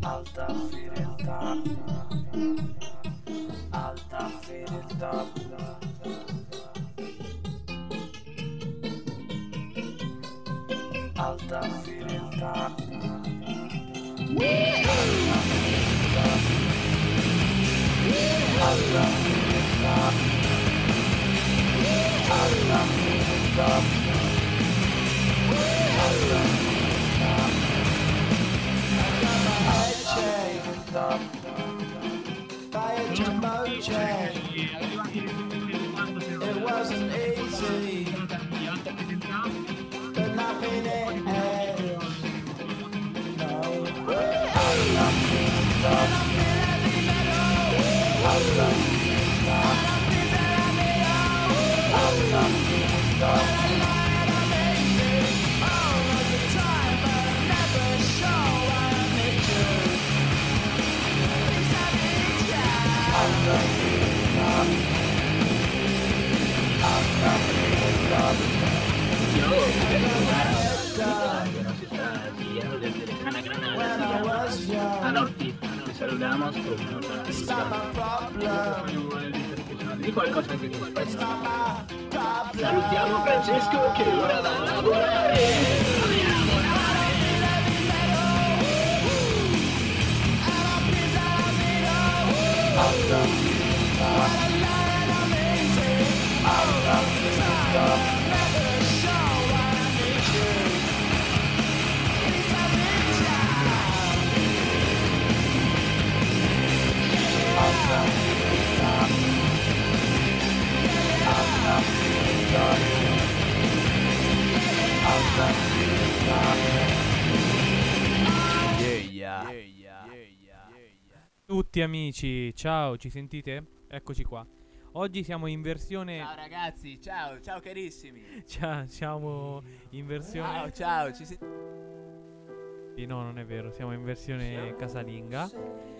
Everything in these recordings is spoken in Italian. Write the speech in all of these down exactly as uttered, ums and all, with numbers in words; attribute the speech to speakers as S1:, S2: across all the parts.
S1: Alta fedeltà, alta fedeltà, alta fedeltà, alta fedeltà, alta fedeltà, alta fedeltà. By a jumbo jet, it wasn't easy, but nothing it had. No. Alla fedeltà, alla fedeltà, alla fedeltà.
S2: Ti salutiamo, di qualcosa anche tu. Salutiamo Francesco che ora va a lavorare.
S3: Tutti amici, ciao, ci sentite? Eccoci qua. Oggi siamo in versione...
S4: Ciao ragazzi, ciao, ciao carissimi.
S3: Ciao, siamo in versione...
S4: Ciao, ciao, ci si...
S3: Sì, no, non è vero, siamo in versione casalinga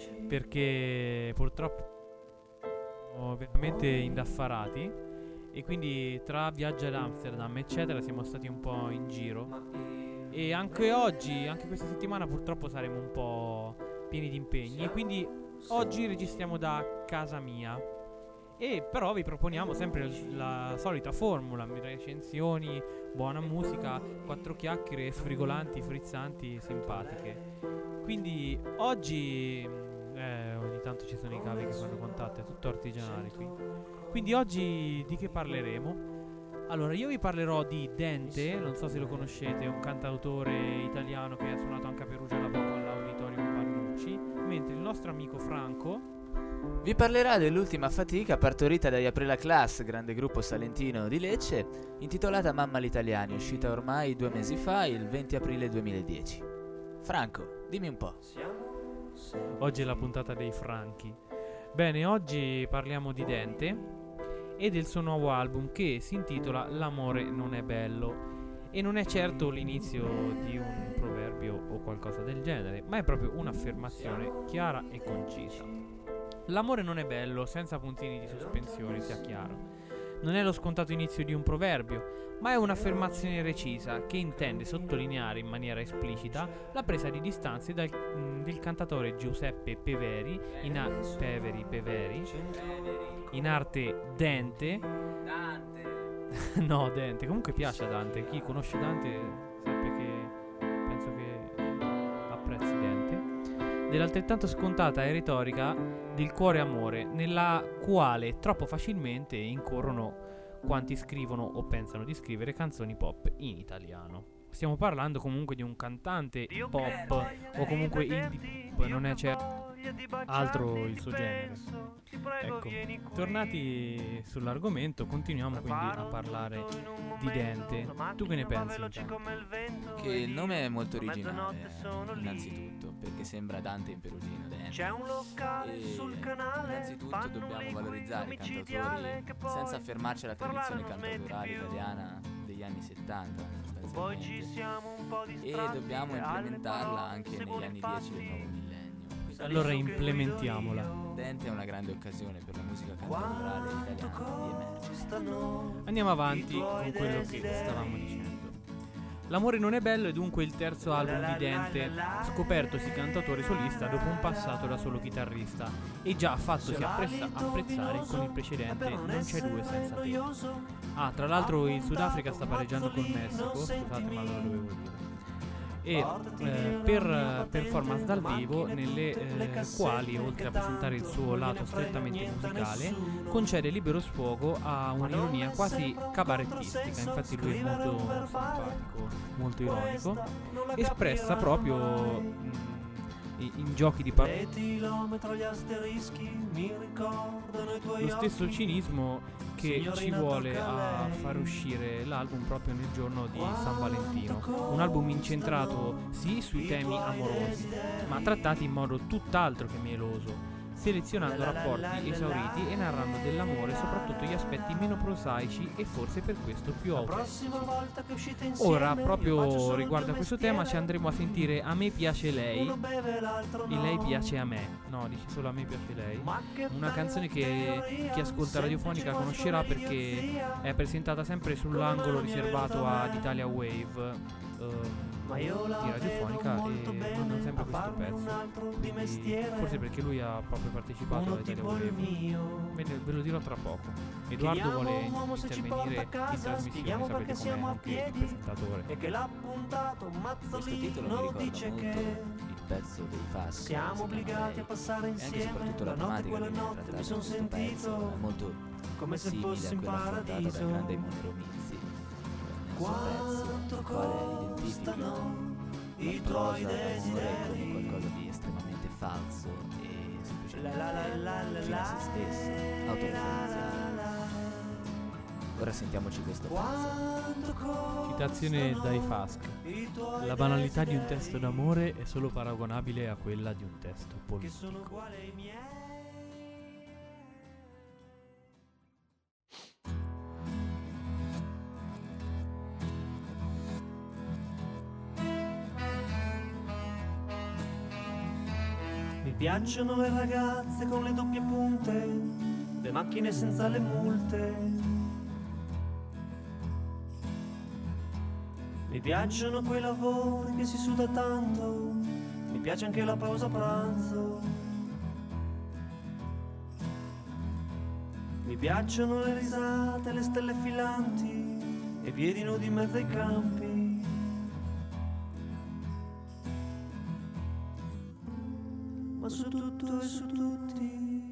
S3: perché purtroppo siamo veramente indaffarati e quindi tra viaggio ad Amsterdam eccetera siamo stati un po' in giro e anche oggi, anche questa settimana purtroppo saremo un po' pieni di impegni e quindi oggi registriamo da casa mia e però vi proponiamo sempre la solita formula: recensioni, buona musica, quattro chiacchiere sfrigolanti, frizzanti, simpatiche. Quindi oggi eh, ogni tanto ci sono i cavi che fanno contatto, è tutto artigianale qui. Quindi oggi di che parleremo? Allora, io vi parlerò di Dente, non so se lo conoscete, è un cantautore italiano che ha suonato anche a Perugia da poco all'Auditorium Pannucci, mentre il nostro amico Franco
S4: vi parlerà dell'ultima fatica partorita dagli Aprila Class, grande gruppo salentino di Lecce, intitolata Mamma l'Italiani, uscita ormai due mesi fa, il venti aprile duemiladieci. Franco, dimmi un po'.
S3: Oggi è la puntata dei Franchi. Bene, oggi parliamo di Dente e del suo nuovo album che si intitola L'amore non è bello. E non è certo l'inizio di un proverbio o qualcosa del genere, ma è proprio un'affermazione chiara e concisa. L'amore non è bello, senza puntini di sospensione, sia chiaro. Non è lo scontato inizio di un proverbio, ma è un'affermazione recisa che intende sottolineare in maniera esplicita la presa di distanze dal, mh, del cantatore Giuseppe Peveri, in, a- Peveri, Peveri, in arte Dente. No, Dante, comunque piace a Dante. Chi conosce Dante sappia che penso che apprezzi Dante. Dell'altrettanto scontata e retorica del cuore amore, nella quale troppo facilmente incorrono quanti scrivono o pensano di scrivere canzoni pop in italiano. Stiamo parlando comunque di un cantante pop o comunque indie pop, non è certo altro il suo genere. Ecco, tornati sull'argomento, continuiamo quindi a parlare di Dente. Tu che ne pensi?
S4: Che il nome è molto originale, innanzitutto, perché sembra Dante in perugino, Dente. E innanzitutto dobbiamo valorizzare i cantautori senza affermarci alla tradizione cantautorale italiana degli anni settanta, sostanzialmente. E dobbiamo implementarla anche negli anni dieci del nuovo millennio.
S3: Allora implementiamola.
S4: Dente è una grande occasione per la musica cantautorale italiana di emergere.
S3: Andiamo avanti con quello che stavamo dicendo. L'amore non è bello è dunque il terzo album di Dente, scopertosi cantautore solista dopo un passato da solo chitarrista, e già fattosi apprezza- apprezzare con il precedente Non c'è due senza te. Ah, tra l'altro il Sudafrica sta pareggiando col Messico, scusate ma lo dovevo dire. E eh, per performance dal vivo nelle eh, quali, oltre a presentare il suo lato strettamente musicale, concede libero sfogo a un'ironia quasi cabarettistica. Infatti lui è molto simpatico, molto ironico, espressa proprio mh, in giochi di parole. Lo stesso cinismo che ci vuole a far uscire l'album proprio nel giorno di San Valentino. Un album incentrato sì sui temi amorosi, ma trattati in modo tutt'altro che mieloso, selezionando rapporti esauriti e narrando dell'amore soprattutto gli aspetti meno prosaici e forse per questo più autentici. Ora, proprio riguardo a questo tema, ci andremo a sentire A me piace lei e lei piace a me. No, dice solo A me piace lei. Una canzone che chi ascolta radiofonica conoscerà perché è presentata sempre sull'angolo riservato ad Italia Wave Uh, di radiofonica, e non sempre questo pezzo. Quindi, forse perché lui ha proprio partecipato a Italia Wave. Ve, ve lo dirò tra poco. Edoardo vuole intervenire in trasmissione, sapete com'è anche il presentatore.
S4: Questo titolo mi ricorda molto il pezzo dei Fast.
S1: Siamo obbligati a passare insieme
S4: e anche soprattutto la
S1: la notte
S4: tematica
S1: quella
S4: che viene
S1: notte,
S4: trattata
S1: mi
S4: in
S1: son
S4: questo
S1: sentito
S4: pezzo è molto
S1: come se
S4: simile
S1: fossi
S4: a
S1: in
S4: quella affrontata
S1: paradiso.
S4: dal grande Emone Romizzi nel suo pezzo, nel quale identifica la
S1: i
S4: prosa
S1: tuoi
S4: d'amore
S1: desideri.
S4: come qualcosa di estremamente falso e semplicemente
S1: La la la la
S4: fine a
S1: la
S4: se stesso, autoreferenziale. Ora sentiamoci questo pezzo.
S3: Citazione dai Fask. La banalità di un testo d'amore è solo paragonabile a quella di un testo
S1: che sono
S3: politico.
S1: uguali ai miei. Mi piacciono le ragazze con le doppie punte, le macchine senza le multe. Mi piacciono quei lavori che si suda tanto, mi piace anche la pausa pranzo. Mi piacciono le risate, le stelle filanti e i piedi nudi in mezzo ai campi. Ma su tutto e su tutti,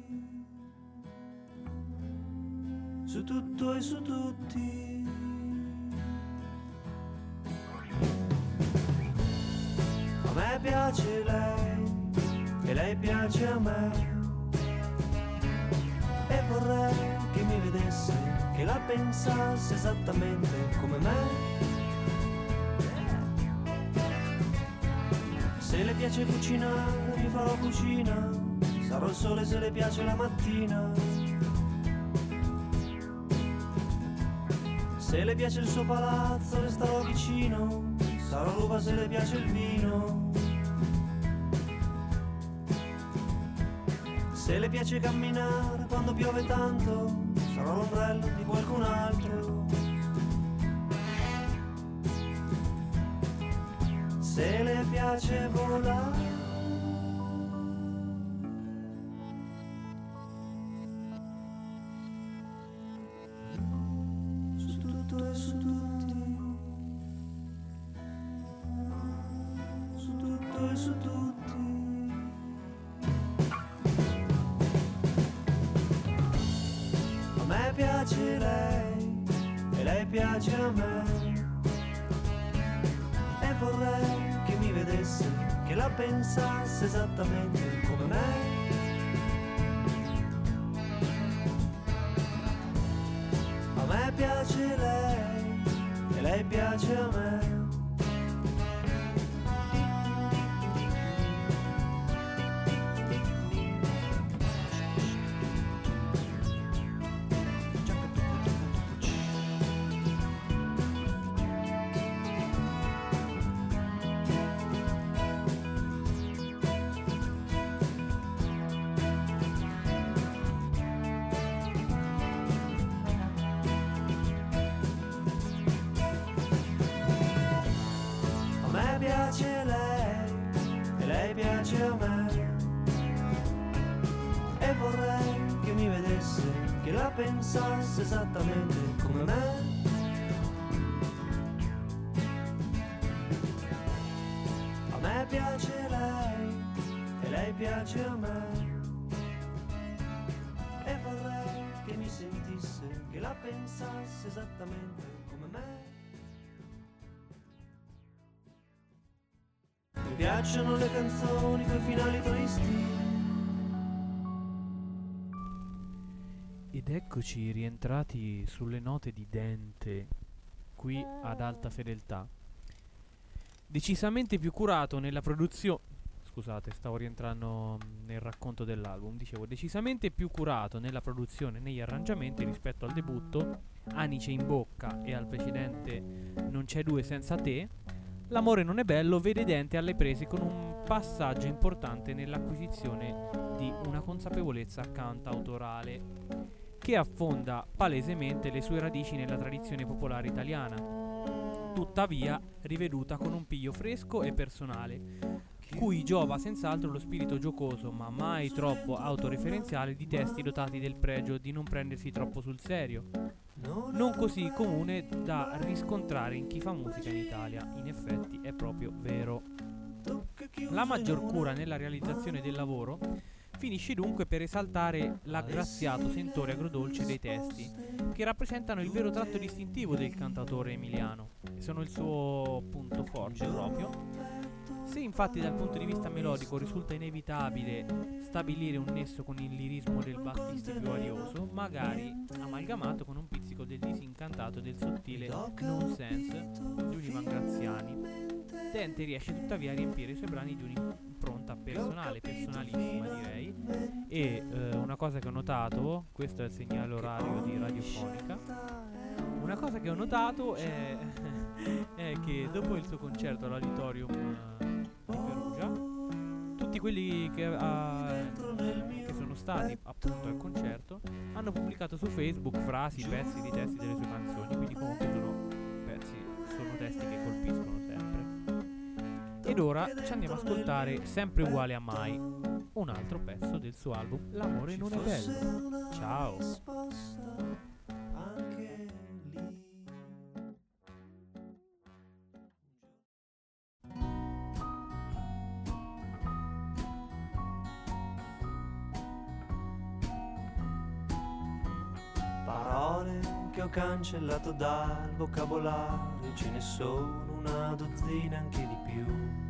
S1: su tutto e su tutti, a me piace lei e lei piace a me, e vorrei che mi vedesse, che la pensasse esattamente come me. Se le piace cucinare, mi farò cucina, sarò il sole se le piace la mattina. Se le piace il suo palazzo, le starò vicino, sarò l'uva se le piace il vino. Se le piace camminare quando piove tanto, sarò l'ombrello di qualcun altro. Se le piace volare, su tutto e su tutti, su tutto e su tutti. A me piace lei e lei piace a me, e vorrei che mi vedesse, che la pensasse esattamente come me. A me piace lei e lei piace a me. pensasse esattamente come me. A me piace lei e lei piace a me, e vorrei che mi sentisse, che la pensasse esattamente come me. Mi piacciono le canzoni coi finali tristi.
S3: Ed eccoci rientrati sulle note di Dente, qui ad Alta Fedeltà. Decisamente più curato nella produzione. Scusate, stavo rientrando nel racconto dell'album. Dicevo, decisamente più curato nella produzione e negli arrangiamenti rispetto al debutto Anice in bocca e al precedente Non c'è due senza te. L'amore non è bello vede Dente alle prese con un passaggio importante nell'acquisizione di una consapevolezza cantautorale che affonda palesemente le sue radici nella tradizione popolare italiana, tuttavia riveduta con un piglio fresco e personale, cui giova senz'altro lo spirito giocoso ma mai troppo autoreferenziale di testi dotati del pregio di non prendersi troppo sul serio, non così comune da riscontrare in chi fa musica in Italia. In effetti è proprio vero. La maggior cura nella realizzazione del lavoro finisce dunque per esaltare l'aggraziato sentore agrodolce dei testi, che rappresentano il vero tratto distintivo del cantautore emiliano e sono il suo punto forte proprio. Se infatti dal punto di vista melodico risulta inevitabile stabilire un nesso con il lirismo del Battisti più arioso, magari amalgamato con un pizzico del disincantato del sottile nonsense di un Ivan Graziani, Dente riesce tuttavia a riempire i suoi brani di un'impronta personale, personalissima direi. E eh, una cosa che ho notato, questo è il segnale orario di Radiofonica, una cosa che ho notato è, è che dopo il suo concerto all'Auditorium uh, di Perugia, tutti quelli che, uh, che sono stati appunto al concerto hanno pubblicato su Facebook frasi, pezzi di testi delle sue canzoni, quindi comunque sono pezzi, sono testi che colpiscono sempre. Ed ora ci andiamo ad ascoltare Sempre uguale a mai, un altro pezzo del suo album L'amore non è bello. Ciao.
S1: Parole che ho cancellato dal vocabolario, ce ne sono una dozzina anche di più.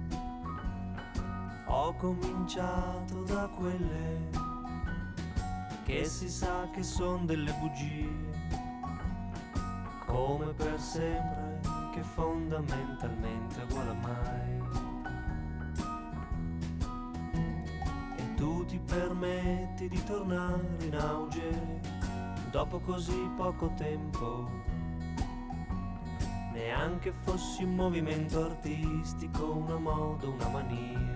S1: Ho cominciato da quelle che si sa che son delle bugie, come per sempre, che fondamentalmente è uguale a mai. E tu ti permetti di tornare in auge dopo così poco tempo, neanche fossi un movimento artistico, una moda, una mania.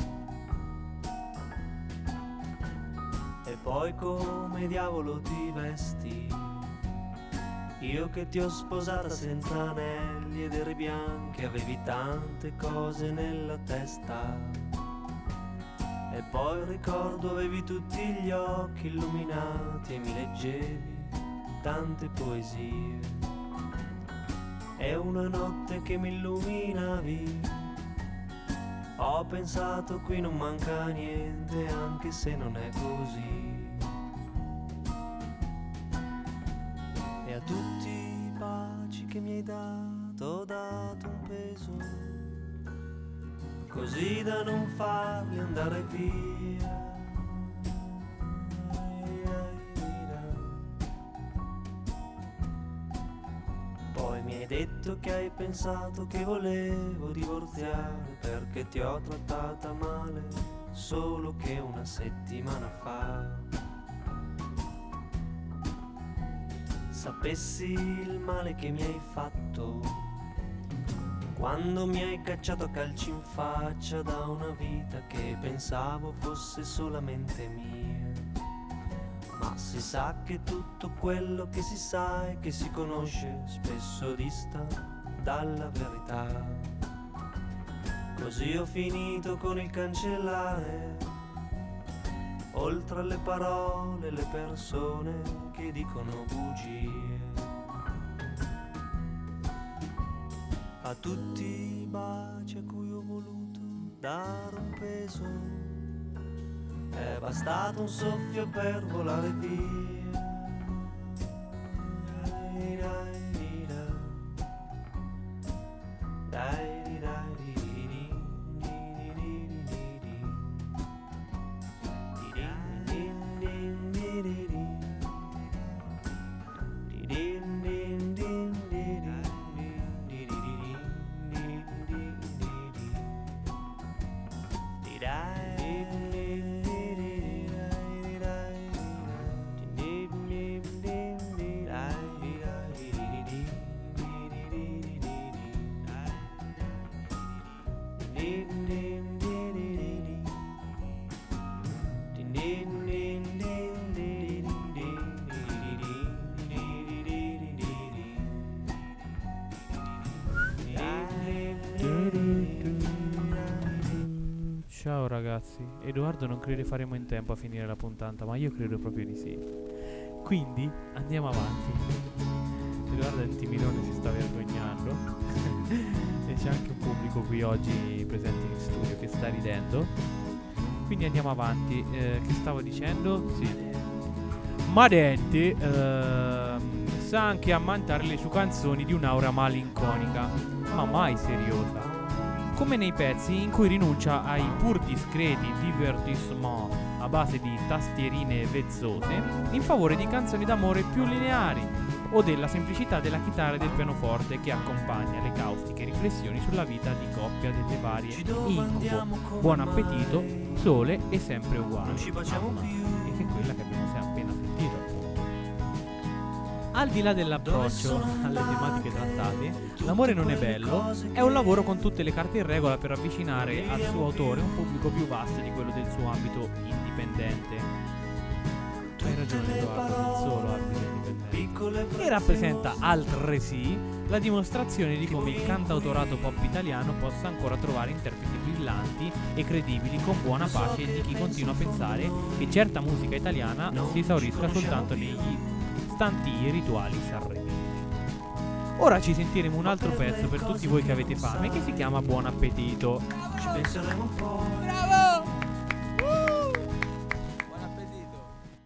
S1: E poi come diavolo ti vesti, io che ti ho sposata senza anelli ed eri bianchi, avevi tante cose nella testa. E poi ricordo avevi tutti gli occhi illuminati e mi leggevi tante poesie. E una notte che mi illuminavi, ho pensato qui non manca niente, anche se non è così. E a tutti i baci che mi hai dato ho dato un peso, così da non farli andare via. Poi mi hai detto che hai pensato che volevo divorziare perché ti ho trattata male solo che una settimana fa. Sapessi il male che mi hai fatto quando mi hai cacciato a calci in faccia da una vita che pensavo fosse solamente mia. Ma si sa che tutto quello che si sa e che si conosce spesso dista dalla verità. Così ho finito con il cancellare oltre le parole, le persone che dicono bugie. A tutti i baci a cui ho voluto dare un peso, è bastato un soffio per volare via. Dai, dai, dai, dai, dai.
S3: Ciao ragazzi, Edoardo non crede faremo in tempo a finire la puntata, ma io credo proprio di sì. Quindi andiamo avanti. Edoardo è timidone, si sta vergognando e c'è anche un pubblico qui oggi presente in studio che sta ridendo. Quindi andiamo avanti. Eh, che stavo dicendo? Sì. Madenti eh, sa anche ammantare le sue canzoni di un'aura malinconica, ma mai seriosa, come nei pezzi in cui rinuncia ai pur discreti divertissement a base di tastierine vezzose in favore di canzoni d'amore più lineari, o della semplicità della chitarra e del pianoforte che accompagna le caustiche riflessioni sulla vita di coppia delle varie Incubo, Buon appetito, Sole e Sempre uguale, mamma, e che è quella che abbiamo appena sentito appunto. Al di là dell'approccio alle tematiche trattate, L'amore non è bello è un lavoro con tutte le carte in regola per avvicinare al suo autore un pubblico più vasto di quello del suo ambito indipendente. Hai ragione Edoardo, non solo ambito indipendente. E rappresenta altresì la dimostrazione di come il cantautorato pop italiano possa ancora trovare interpreti brillanti e credibili, con buona pace di chi continua a pensare che certa musica italiana si esaurisca soltanto negli stanti rituali sanremesi. Ora ci sentiremo un altro pezzo per tutti voi che avete fame, che si chiama Buon appetito.
S1: Ci penseremo un po'.
S4: Bravo! Uh! Buon appetito!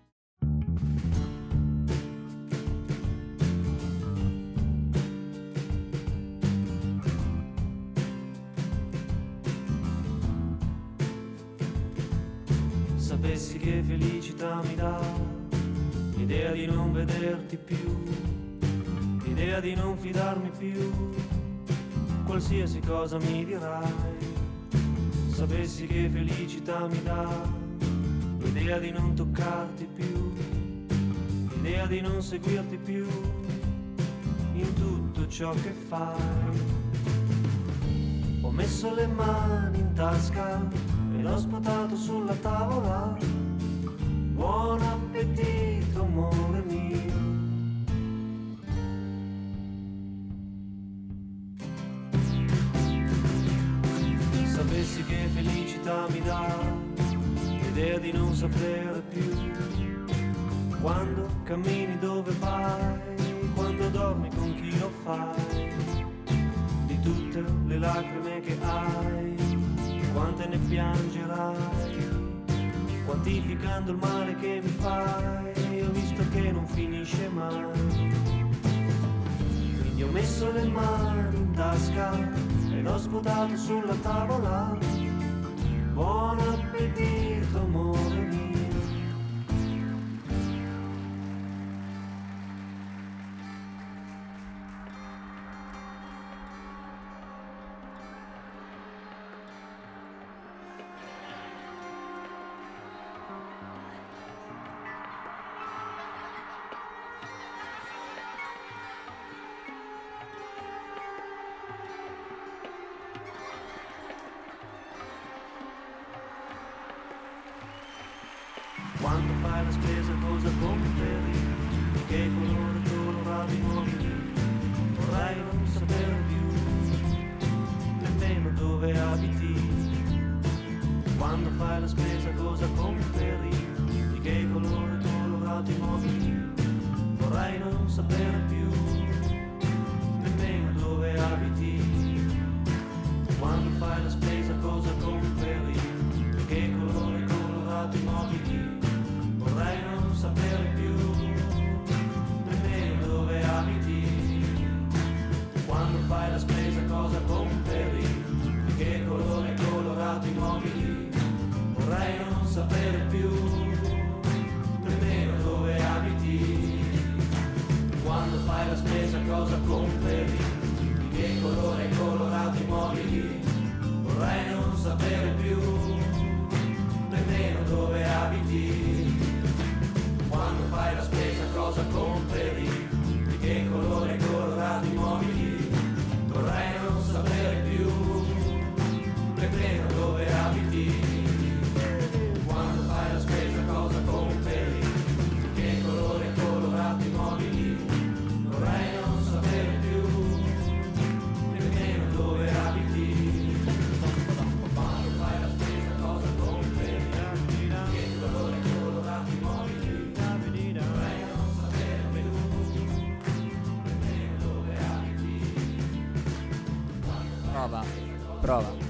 S1: Sapessi che felicità mi dà l'idea di non vederti più, l'idea di non fidarmi più, qualsiasi cosa mi dirai. Sapessi che felicità mi dà l'idea di non toccarti più, l'idea di non seguirti più in tutto ciò che fai. Ho messo le mani in tasca e l'ho sputato sulla tavola. Buon appetito, amore mio. Sapessi che felicità mi dà l'idea di non sapere più quando cammini, dove vai, quando dormi, con chi lo fai, di tutte le lacrime che hai, quante ne piangerai, quantificando il male che mi fai. Ho visto che non finisce mai, quindi ho messo le mani in tasca e l'ho sputato sulla tavola. Buon appetito, amore mio. Quando fai la spesa cosa compri? Che colore colorato i nuovi? Vorrei non sapere più nemmeno dove abiti. Quando fai la spesa cosa compri? sapere più nemmeno dove abiti. Quando fai la spesa cosa compri, di che colore hai colorato i mobili. Vorrei non sapere più nemmeno dove abiti. Quando fai la spesa cosa compri, di che colore hai colorato i mobili. Vorrei non sapere più nemmeno dove abiti. Quando fai la spesa cosa compri, di che colore hai colorato i mobili. Vorrei non sapere più nemmeno dove abiti. Quando fai la spesa cosa compri, di che colore hai colorato i mobili. Vorrei non sapere più nemmeno dove abiti.
S4: Prova, prova.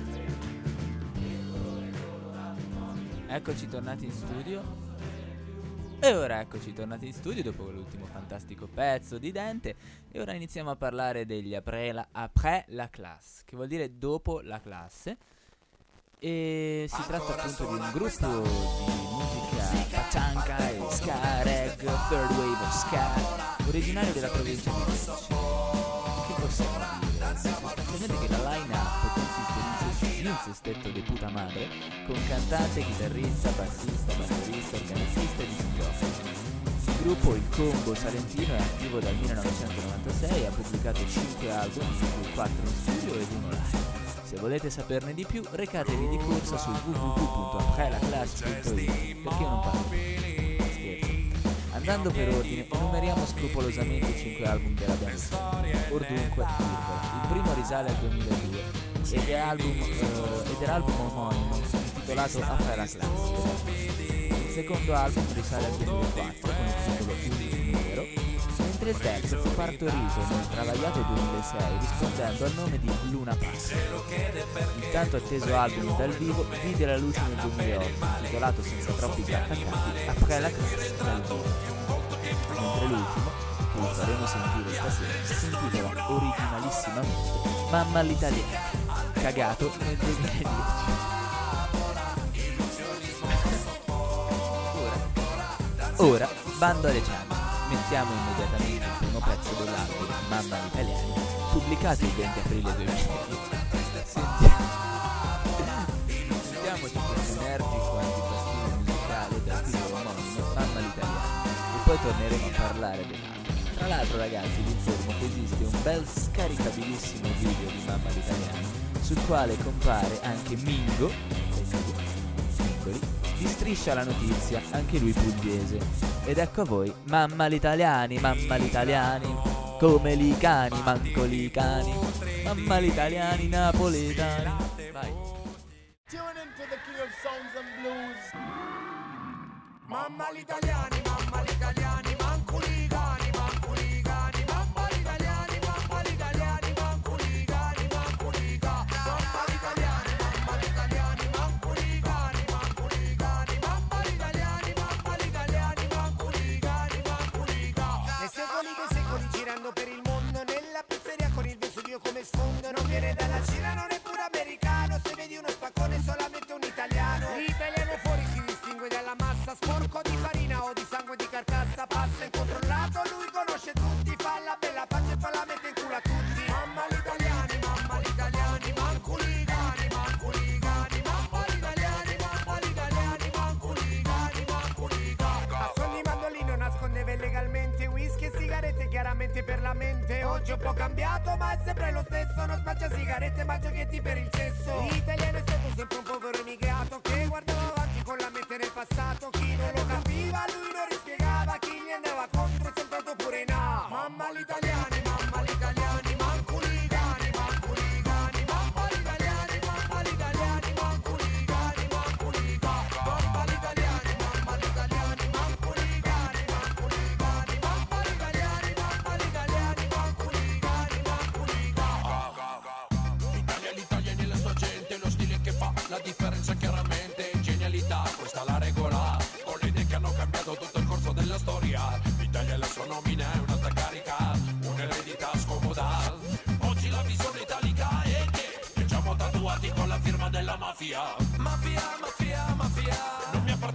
S4: Eccoci tornati in studio. E ora eccoci tornati in studio dopo l'ultimo fantastico pezzo di Dente. E ora iniziamo a parlare degli après la, après la classe, che vuol dire dopo la classe. E si tratta appunto di un gruppo di musica pachanka e ska, reg, third wave of ska, originario della provincia di Lecce. Che possiamo dire? Sostanzialmente che la line-up consiste in un ses- in un sestetto di puta madre, con cantante, chitarrista, bassista, batterista, organista e discjockey. Il gruppo, il Combo Salentino, è attivo dal millenovecentonovantasei e ha pubblicato cinque album, di cui quattro in studio ed uno live. Se volete saperne di più, recatevi di corsa su w w w punto après la classe punto i t, perché io non parlo più. Scherzo. Andando per ordine, enumeriamo scrupolosamente i cinque album della band. Ordunque, il primo risale al duemiladue ed è, album, uh, ed è l'album omonimo intitolato Après la classe. Il secondo album risale al duemilaquattro con il titolo Ultimo Numero, mentre il terzo fu partorito nel travagliato duemilasei rispondendo al nome di Luna Park. Il tanto atteso album dal vivo vide la luce nel duemilaotto, intitolato senza troppi grattacapi Après la classe dal vivo. Mentre l'ultimo, che vi faremo sentire stasera, si intitola originalissimamente Mamma all'italiana, cagato nel duemiladieci. Ora, bando alle ciance, mettiamo immediatamente il primo pezzo dell'album Mamma all'italiana, pubblicato il venti aprile duemiladieci. Sentiamo, sentiamoci questo energico antipastino musicale dal titolo omonimo Mamma all'italiana e poi torneremo a parlare dell'album. Tra l'altro, ragazzi, vi informo che esiste un bel scaricabilissimo video di Mamma all'italiana sul quale compare anche Mingo, Mingoli, di Striscia la Notizia, anche lui pugliese. Ed ecco a voi Mamma l'italiani, Mamma l'italiani, come li cani, manco li cani, Mamma l'italiani napoletani. Vai.
S2: Tune into the king of songs and blues. Mamma l'italiani, mamma l'italiani, manco li cani, manco li cani, mamma l'italiani, mamma l'italiani, manco li cani, manco li cani, mamma l'italiani, mamma l'italiani, manco li cani, manco li cani, mamma l'italiani, mamma l'italiani, manco li cani, manco li cani. Nei secoli dei secoli girando per il mondo, nella pizzeria con il Vesuvio come sfondo, non viene dalla Cina, non è pure americano, se vedi uno spaccone solamente un italiano. L'italiano fuori si distingue dalla massa, sporco di farina o di sangue di carcassa, passa incontrollato, lui conosce tutti, fa la bella pace e fa la mette in culo a tutti. Mamma l'italiani, mamma l'italiani, manco li cani, manco li cani, mamma l'italiani, mamma l'italiani, manco li cani, manco li cani. A suon di mandolino nascondeva illegalmente whisky e sigarette chiaramente per la mente. Oggi ho un po' cambiato ma è sempre lo stesso, non spaccia sigarette ma giochetti per il sesso. L'italiano è stato sempre un povero immigrato che guardava avanti con la mente nel passato. Chi non lo capiva lui non rispiegava, chi gli andava contro è sembrato pure no. Mamma l'italiani, mamma l'italiani, manco li cani, manco li cani, mamma l'italiani, mamma l'italiani, manco li cani, manco li cani, mamma l'italiani, mamma l'italiani, manco li cani, manco li cani, mamma l'italiani, mamma l'italiani, manco li cani, manco li cani.
S5: L'Italia, l'italiani e la sua gente, lo stile che fa la differenza chiaramente, genialità, questa la regola, con le idee che hanno cambiato tutto il corso della storia. L'Italia e la sua nomina è un'alta carica, un'eredità scomoda. Oggi la visione italica è che viaggiamo tatuati con la firma della mafia. Mafia, mafia, mafia, non mi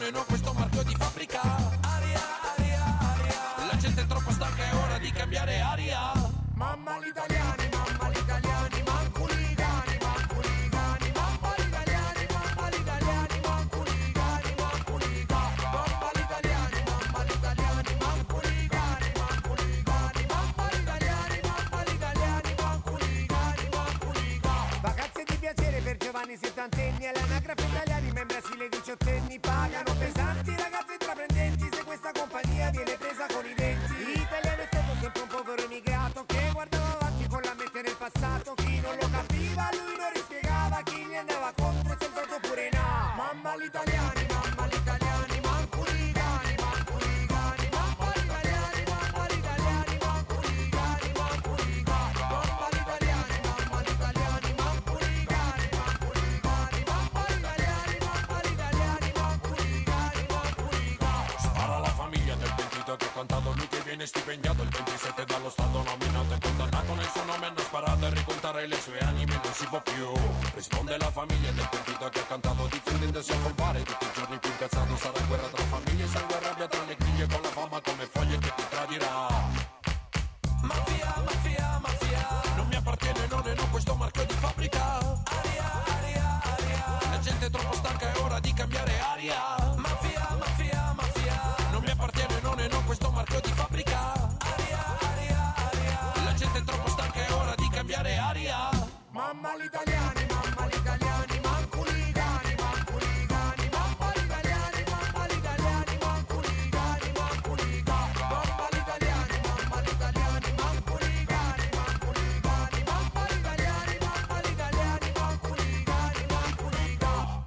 S5: e non questo marchio di fabbrica. Aria, aria, aria. La gente è troppo stanca, è ora di cambiare aria.
S2: Mamma l'italiani, mamma l'italiani, manco ligani, manco ligani, mamma l'italiani, mamma l'italiani, manco ligani, manco ligani, mamma l'italiani, mamma l'italiani, manco ligani, manco ligani, mamma l'italiani, mamma l'italiani, manco ligani, manco ligani. Vacanze di piacere per giovani settantenni, all'anagrafe italiani, ma in Brasile diciottenni pagano pesanti, ragazzi intraprendenti, se questa compagnia viene presa con i denti. L'italiano è stato sempre un povero immigrato che guardava avanti con la mente nel passato. Chi non lo capiva lui non rispiegava, chi gli andava contro si è stato pure no. Mamma l'italiani, mamma l'italiani, manco ligani, manco ligani, mamma l'italiani, mamma l'italiani, manco ligani, manco ligani, mamma l'italiani, mamma l'italiani, manco ligani, manco ligani, mamma l'italiani, mamma l'italiani, manco ligani, manco ligani.
S5: Spara la famiglia del pentito che ha cantato, lui che viene stipendiato il ventisette dallo Stato, nominato e condannato nel suo nome, hanno sparato a ricontare le sue anime, non si può più. Risponde la famiglia del pentito che ha cantato, difendendosi a compare tutti i giorni più incazzato. Sarà guerra tra famiglie, sangue e rabbia tra le griglie, con la fama come foglie che ti tradirà. Mafia, mafia, mafia, non mi appartiene, non è no questo marchio di fabbrica. Aria, aria, aria, la gente è troppo stanca, è ora di cambiare aria. Mafia, mafia, mafia, non mi appartiene, non è no questo marchio di fabbrica. Aria, aria, aria, la gente è troppo stanca, è ora di cambiare aria.
S2: Mamma l'italiani, mamma l'italiani, manco ligani, manco ligani, mamma l'italiani, mamma l'italiani, manco ligani, manco ligani, mamma l'italiani, mamma l'italiani, manco ligani, manco ligani, mamma l'italiani, mamma l'italiani, manco ligani, manco ligani.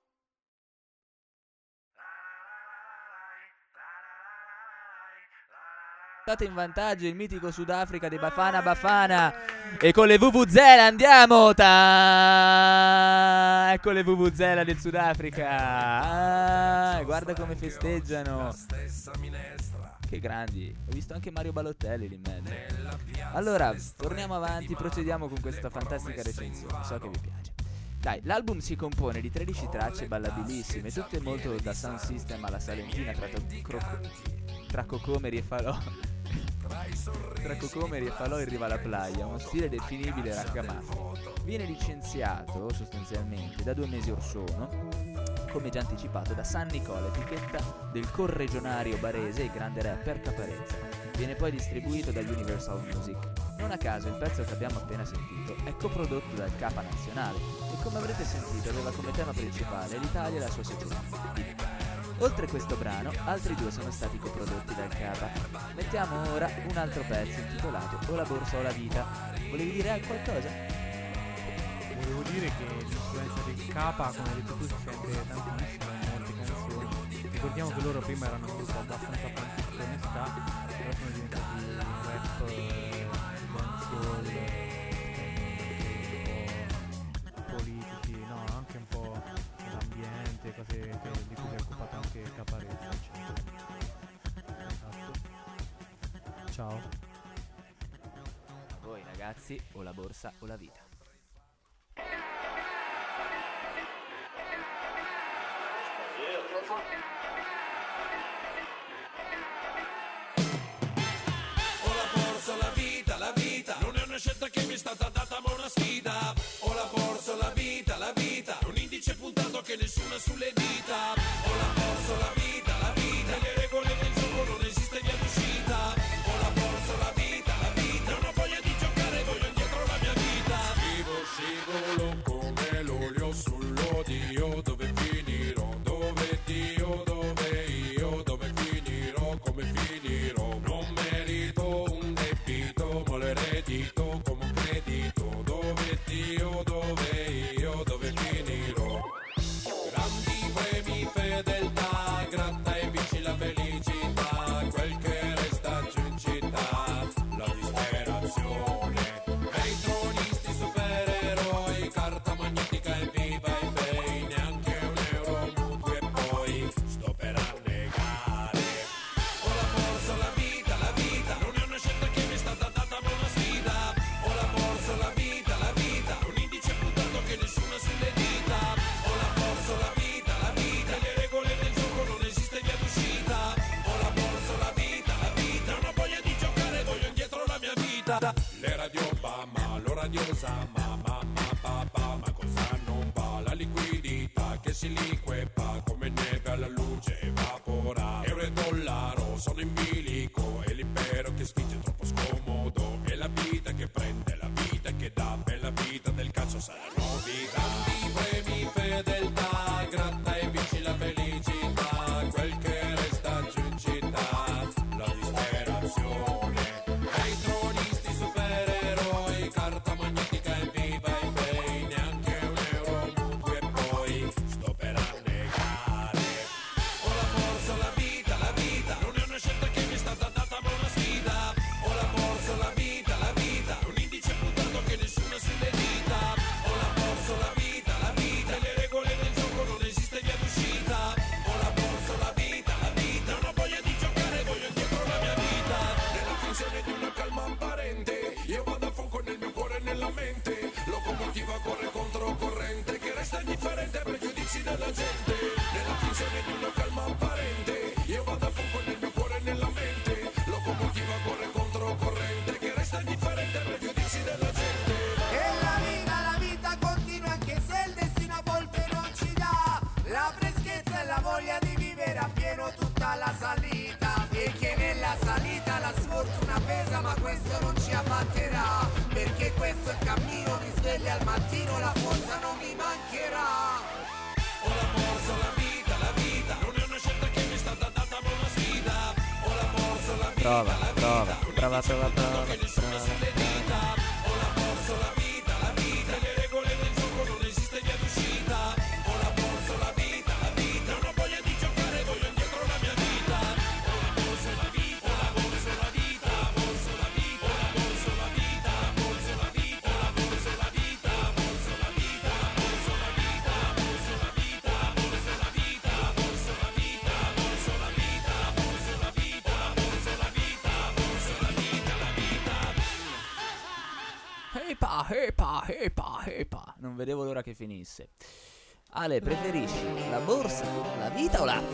S4: State in vantaggio il mitico Sudafrica di Bafana Bafana. E con le vuvuzela andiamo. Ta- ecco le vuvuzela del Sudafrica. Ah, guarda come festeggiano. Che grandi. Ho visto anche Mario Balotelli lì in mezzo. Allora, torniamo avanti, procediamo con questa fantastica recensione. So che vi piace. Dai, l'album si compone di tredici tracce ballabilissime, tutte molto da sound system alla salentina, tra, to- cro- tra cocomeri e falò. Tra cocomeri e falò in riva alla playa, uno stile definibile raggamuffin. Viene licenziato sostanzialmente da due mesi or sono, come già anticipato da San Nicola, etichetta del corregionario barese e grande rapper Caparezza. Viene poi distribuito da Universal Music. Non a caso il pezzo che abbiamo appena sentito è coprodotto dal Capa Nazionale e, come avrete sentito, aveva come tema principale l'Italia e la sua sicurezza. Oltre questo brano, altri due sono stati coprodotti dal Capa. Mettiamo ora un altro pezzo intitolato O la borsa o la vita. Volevi dire qualcosa?
S3: Volevo dire che l'influenza del Capa, come hai detto tu, si sente tantissimo in molte canzoni. Ricordiamo che loro prima erano un gruppo abbastanza francisco onestà, però sono diventati rap, dancehall, un po' politici, no, anche un po' l'ambiente, cose che, di cui si è occupato anche Caparezza, eccetera. Esatto. Ciao.
S4: A voi ragazzi, o la borsa o la vita.
S5: Ho la borsa, la vita, la vita non è una scelta che mi è stata data ma una sfida. Ho la borsa, la vita, la vita un indice puntato che nessuna sulle dita. Ho la borsa, la vita, la vita le regole del gioco non esiste via d'uscita. Ho la borsa, la vita, la vita non ho voglia di giocare, voglio indietro la mia vita. Vivo scivolo come l'olio sull'odio, dove finirò, dove Dio, dove io, dove finirò, come finirò. Non merito un debito, ma l'eredito come un credito. Dove Dio, dove io, dove finirò. Grandi premi vita. Le radio va, ma lo radiosa, ma ma ma ma ma ma cosa non va? La liquidità che si liquefa come neve alla luce evapora. Euro e dollaro sono in bilico e l'impero che spinge è troppo scomodo. E la vita che prende, la vita che dà, bella vita del cazzo sarà novità. Di premi, fedeltà, gratta e vinci la felicità, quel che resta giù in città, la disperazione. E i tronisti supereroi, carta magnetica e viva e pay, neanche un euro mutuo e poi sto per annegare. Ho la morso la vita, la vita, non è una scelta che mi è stata data ma una sfida. Ho la morso la vita, la vita, un indice puntato che nessuno sulle dita. Ho la morso la vita, la vita, le regole del gioco non esiste via d'uscita. Ho la morso la vita, la vita, non ho voglia di giocare, voglio indietro la mia vita. Nella finzione di una calma apparente, io vado a fuoco nel mio cuore e nella mente. Locomotiva corre contro corrente, che resta indifferente ai pregiudizi della gente. Nella finzione di una calma apparente, io vado a fuoco nel mio cuore e nella mente. Locomotiva corre contro corrente, che resta indifferente ai pregiudizi della gente.
S2: E la vita, la vita continua anche se il destino a volte non ci dà la freschezza e la voglia di vivere a pieno tutta la salita. E che nella salita la sfortuna pesa, ma questo non ci abbatterà, perché questo è il cammino, mi sveglia al mattino, la forza non mi mancherà.
S5: Ho la morso la vita, la vita, non è una scelta che mi è stata data ma una sfida. Ho la morso la vita,
S4: Prova,
S5: la vita,
S4: prova,
S5: un
S4: prova,
S5: indice
S4: prova,
S5: puntato
S4: prova,
S5: che nessuno
S4: prova.
S5: sulle dita. Ho la morso la vita, la vita, le regole del gioco non esiste via d'uscita. Ho la morso la vita, la vita, non ho voglia di giocare, voglio indietro la mia vita. Ho la morso la vita, ho la morso la vita, ho la morso la vita, ho la morso la vita, ho la morso la vita, ho la morso la vita, ho la morso la vita, ho la morso la vita, ho la morso la vita, ho la morso la vita, ho la morso la vita, ho la morso la vita, ho la morso la vita, ho la morso la vita, ho la morso la vita, la vita.
S4: Epa, epa, epa, epa. Non vedevo l'ora che finisse. Ale, preferisci la borsa, la vita o l'acqua?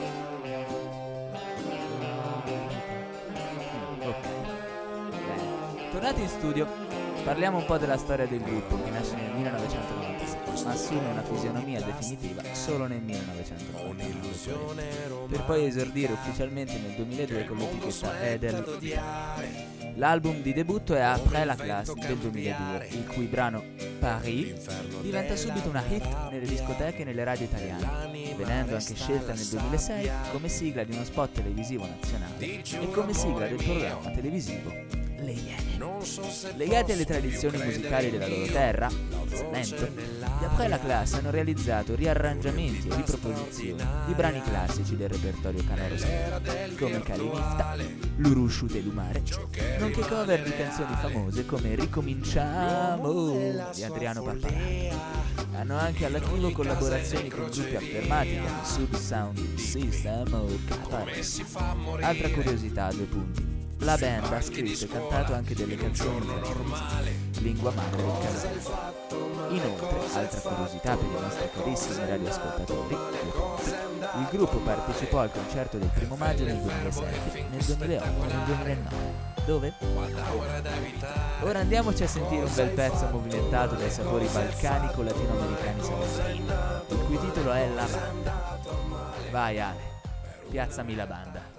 S4: Ok. Bene. Tornati in studio, parliamo un po' della storia del gruppo che nasce nel millenovecentonovantasei, ma assume una fisionomia definitiva solo nel millenovecentonovantanove, per poi esordire ufficialmente nel duemiladue con l'etichetta Edel. L'album di debutto è Après la classe del duemiladue, il cui brano Paris diventa subito una hit nelle discoteche e nelle radio italiane, venendo anche scelta nel duemilasei come sigla di uno spot televisivo nazionale e come sigla del programma televisivo Le Iene. Legati alle tradizioni musicali della loro terra, il Salento, gli Après la classe hanno realizzato riarrangiamenti e riproposizioni di brani classici del repertorio canoro come Calinifta, L'Urusciu de Lumare, nonché cover di canzoni famose come Ricominciamo di Adriano Pappalardi. Hanno anche all'attivo collaborazioni con gruppi affermati come Sub Sound System o K S. Altra curiosità a due punti: la band ha scritto e cantato anche delle canzoni francesi, lingua madre del canale. Inoltre, altra curiosità per i nostri carissimi radioascoltatori, il gruppo partecipò al concerto del primo maggio nel duemilasette, nel duemilaotto e nel duemilanove. Dove? Ora andiamoci a sentire un bel pezzo movimentato dai sapori balcanico-latinoamericani salentini, il cui titolo è La Banda. Vai Ale, piazzami la banda.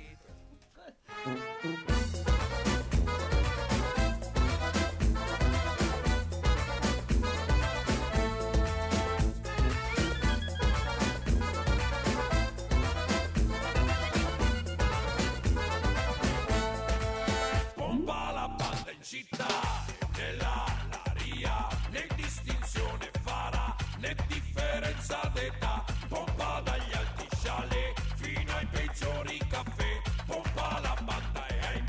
S5: Pompa la banda in città, nella l'aria, né distinzione farà, né differenza d'età. Pompa dagli alti scialli fino ai peggiori caffè. Pompa la banda e ai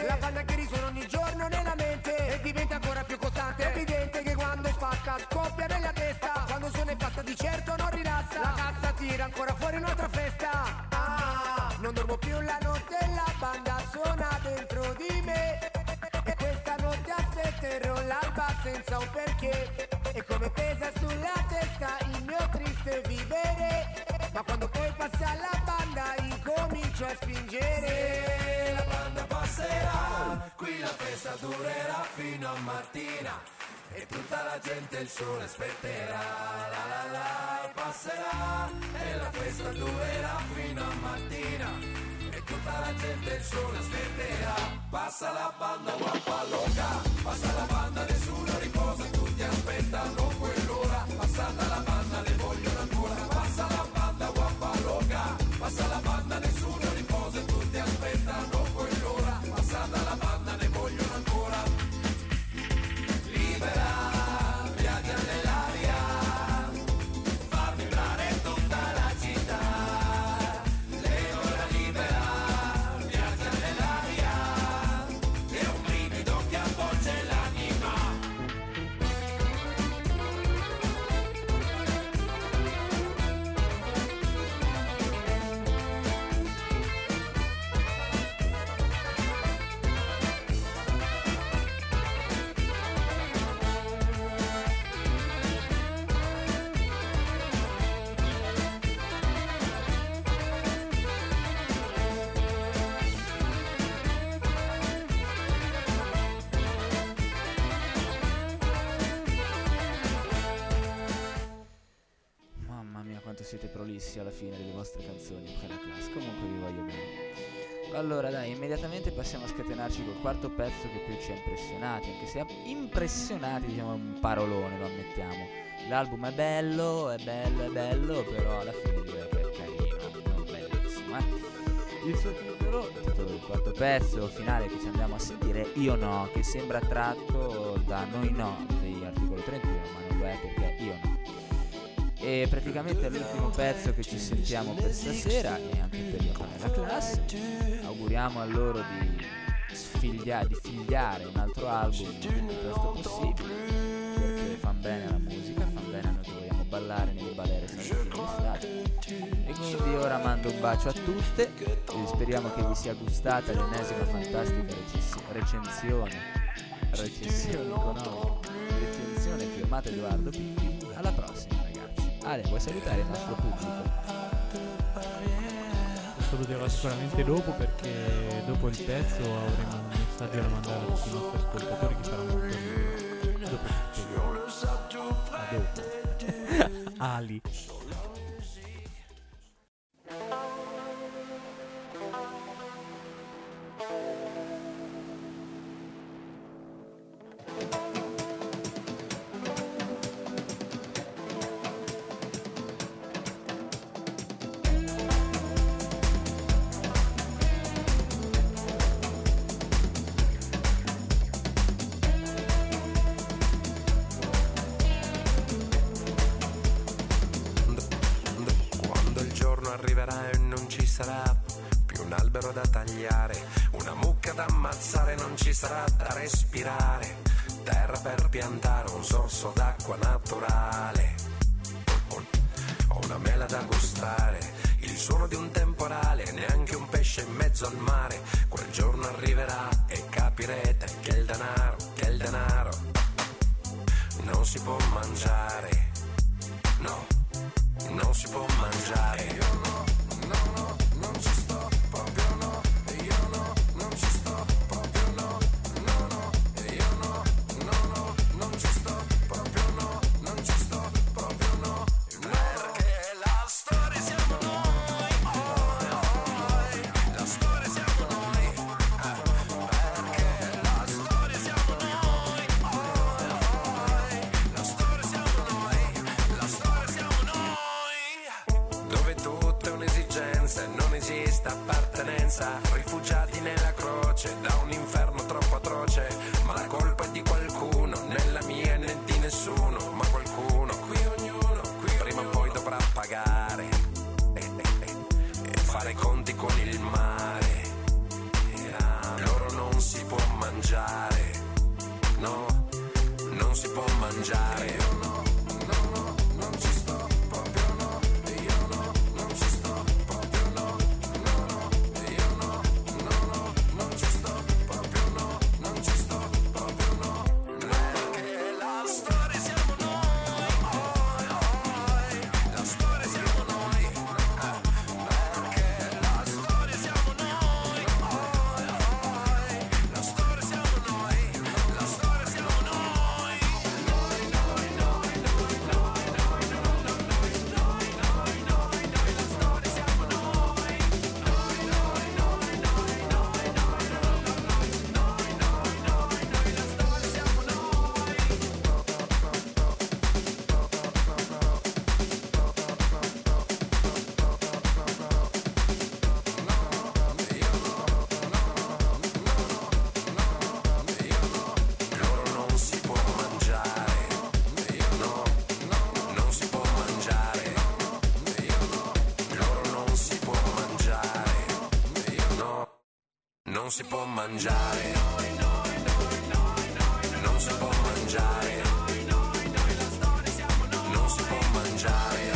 S2: La banda che risuona ogni giorno nella mente e diventa ancora più costante. È evidente che quando spacca scoppia nella testa, quando suona e passa di certo non rilassa. La cassa tira ancora fuori un'altra festa. Ah, non dormo più la notte, la banda suona dentro di me. E questa notte aspetterò l'alba senza un perché. E come pesa sulla testa il mio triste vivere. Ma quando poi passa la banda incomincio a spingere.
S5: Se la banda passerà, qui la festa durerà fino a mattina. E tutta la gente il sole aspetterà. La la la passerà e la festa durerà fino a mattina. E tutta la gente il sole aspetterà. Passa la banda guappa loca, passa la banda nessuno riposa, tutti aspettano quell'ora. Passata la banda ne vogliono ancora. Passa la banda guappa loca, passa la banda nessuno riposa, tutti aspettano quell'ora. Passata la banda ne vogliono ancora. Libera, viaggia nell'aria, fa vibrare tutta la città. Lei ora libera, viaggia nell'aria, è un brivido che avvolge l'anima.
S4: Mamma mia quanto siete prolissi alla fine delle vostre canzoni, quella class. Comunque vi voglio bene. Allora dai, immediatamente passiamo a scatenarci col quarto pezzo che più ci ha impressionati. Anche se impressionati diciamo è un parolone, lo ammettiamo. L'album è bello, è bello, è bello, però alla fine direi che è carino, non bellissimo, eh. Il suo titolo, il titolo del quarto pezzo finale che ci andiamo a sentire, Io No, che sembra tratto da Noi No degli Articolo trentuno, ma non lo è perché Io No. E praticamente è l'ultimo pezzo che ci sentiamo per stasera e anche per io nella classe. Auguriamo a loro di sfigliare, di figliare un altro album il più presto possibile, perché fan bene alla musica, fan bene a noi che vogliamo ballare nelle balere salenti d'estate. E quindi ora mando un bacio a tutte e speriamo che vi sia gustata l'ennesima fantastica recessi- recensione recensione economica recensione firmata Edoardo Pippi. Alla prossima ragazzi. Ale, vuoi salutare il nostro pubblico?
S3: Lo saluterò sicuramente dopo, perché dopo il pezzo avremo un messaggio da mandare a tutti i nostri ascoltatori che saranno molto ridere. Dopo tutto. A dopo. Ali.
S5: Arriverà e non ci sarà più un albero da tagliare, una mucca da ammazzare, non ci sarà da respirare, terra per piantare, un sorso d'acqua naturale, o una mela da gustare, il suono di un temporale, neanche un pesce in mezzo al mare. Quel giorno arriverà e capirete che il denaro, che il denaro non si può mangiare, no, non si può mangiare. Io no, no, no, non ci sto proprio no. Io no, non ci sto proprio no. No, no, io no, no, no, non ci sto proprio no. Non ci sto proprio no. Perché la storia siamo noi. Oh, oh, la storia siamo noi. Perché la storia siamo noi. Oh, oh, la storia siamo noi. La storia siamo noi. Dove tutto è un'esigenza e non esiste appartenenza, rifugiati nella croce da un inferno troppo atroce, ma la colpa è di qualcuno, nella mia né di nessuno, ma qualcuno, qui ognuno, qui prima o poi dovrà pagare e, e, e, e fare i conti con il mare. E, ah, loro non si mangiare, no, non si può mangiare. Io no, no, no, non ci sto proprio no. Io no, non ci sto proprio no. No, no, io no, no, no, non ci sto proprio no. Non ci sto proprio no. Perché la storia siamo noi, oi, oi. La storia siamo noi, perché la storia siamo noi, oi, oi. La storia siamo noi, la storia siamo noi. Noi, noi, noi, noi, noi, noi, noi, noi, noi, noi, noi, noi, la storia siamo noi. Noi, noi, noi, noi, noi, noi, noi, noi, noi, noi, la storia siamo noi. Loro non si può mangiare, no, non si può mangiare, loro non si può mangiare, no, non si può mangiare, non si può mangiare, non si può mangiare,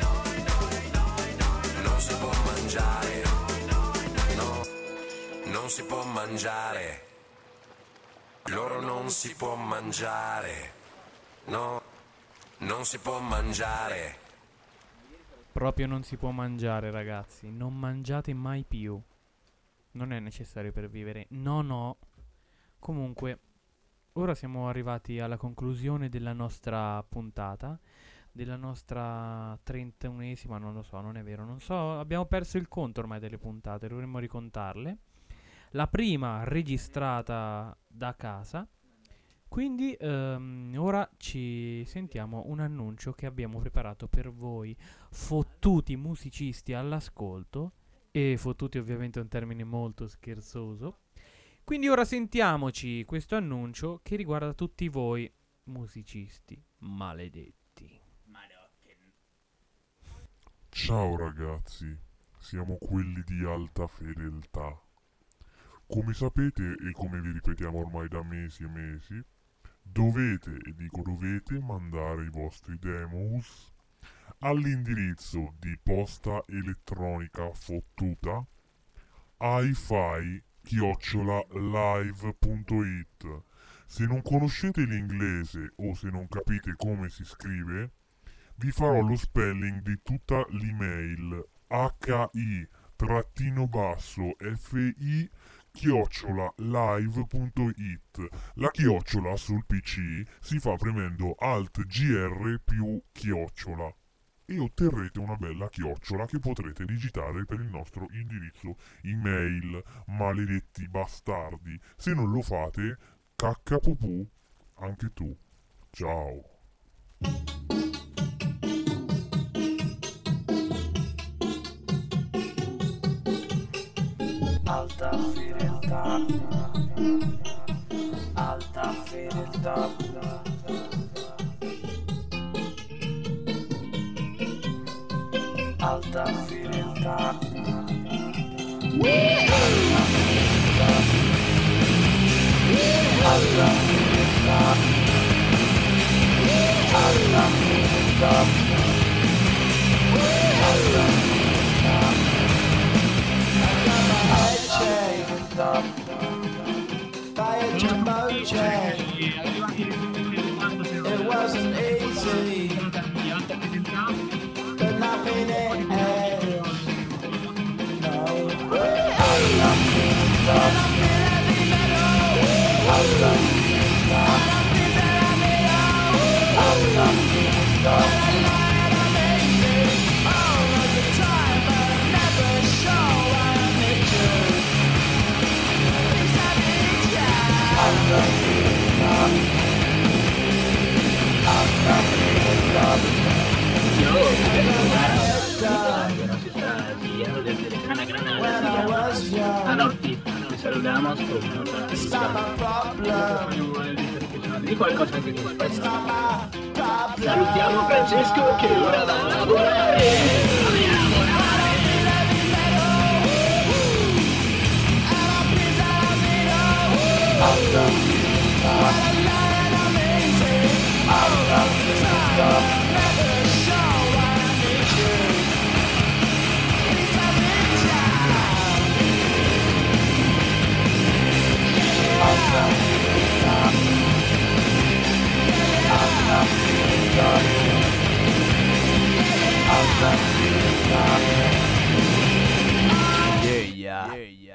S5: non si può mangiare, no, non si può mangiare. Loro non si può mangiare, no, non si può mangiare.
S3: Proprio non si può mangiare, ragazzi. Non mangiate mai più. Non è necessario per vivere. No, no. Comunque, ora siamo arrivati alla conclusione della nostra puntata. Della nostra trentunesima, non lo so, non è vero, non so. Abbiamo perso il conto ormai delle puntate, dovremmo ricontarle. La prima registrata da casa. Quindi ehm, ora ci sentiamo un annuncio che abbiamo preparato per voi, fottuti musicisti all'ascolto. E fottuti ovviamente è un termine molto scherzoso. Quindi ora sentiamoci questo annuncio che riguarda tutti voi musicisti maledetti.
S6: Ciao ragazzi, siamo quelli di alta fedeltà. Come sapete e come vi ripetiamo ormai da mesi e mesi, dovete, e dico dovete, mandare i vostri demos all'indirizzo di posta elettronica fottuta hi-fi chiocciola live punto it. Se non conoscete l'inglese o se non capite come si scrive, vi farò lo spelling di tutta l'email hi trattino basso fi chiocciola live punto it. La chiocciola sul P C si fa premendo alt gr più chiocciola e otterrete una bella chiocciola che potrete digitare per il nostro indirizzo email. Maledetti bastardi, se non lo fate, cacca pupù anche tu. Ciao.
S1: Alta fedeltà, alta fedeltà, alta fedeltà, alta fedeltà, alta fedeltà, alta fedeltà, alta fedeltà. By a jumbo jet, it wasn't easy, but nothing it had. No, I love you, love you, I love you, love you, I love you, love you. All of the time, but I never show I need you. I love you, love you. I love you, love you. When I was young, it's not my problem.
S7: Di qualcosa che ti
S1: It's not my problem.
S7: salutiamo Francesco che ora va a lavorare.
S1: I love
S8: yeah.
S4: Yeah, yeah.